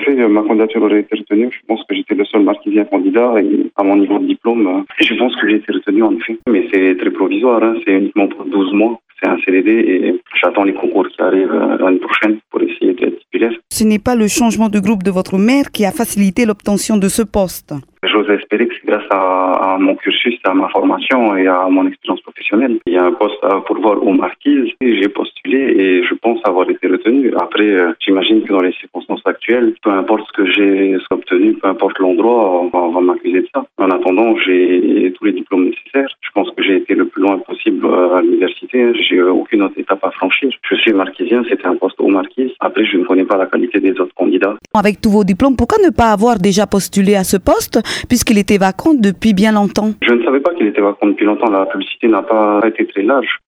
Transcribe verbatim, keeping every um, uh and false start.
fait, ma candidature aurait été retenue. Je pense que j'étais le seul marquisien candidat et à mon niveau de diplôme, je pense que j'ai été retenu en effet. Mais c'est très provisoire, hein. C'est uniquement pour douze mois. C'est un C D D et j'attends les concours qui arrivent l'année prochaine pour essayer d'être titulaire. Ce n'est pas le changement de groupe de votre mère qui a facilité l'obtention de ce poste. J'ose espérer que c'est grâce à, à mon cursus, à ma formation et à mon expérience professionnelle. Il y a un poste à pourvoir aux marquises. J'ai postulé et je pense avoir été retenu. Après, j'imagine que dans les circonstances actuelles, peu importe ce que j'ai obtenu, peu importe l'endroit, on va, on va m'accuser de ça. En attendant, j'ai tous les diplômes nécessaires. Je pense que j'ai été le plus loin possible à l'université. J'ai aucune autre étape à franchir. Je suis marquisien, c'était un poste aux marquises. Après, je ne connais pas la qualité des autres candidats. Avec tous vos diplômes, pourquoi ne pas avoir déjà postulé à ce poste puisqu'il était vacant depuis bien longtemps? Je ne savais pas qu'il était vacant depuis longtemps. La publicité n'a pas été très large.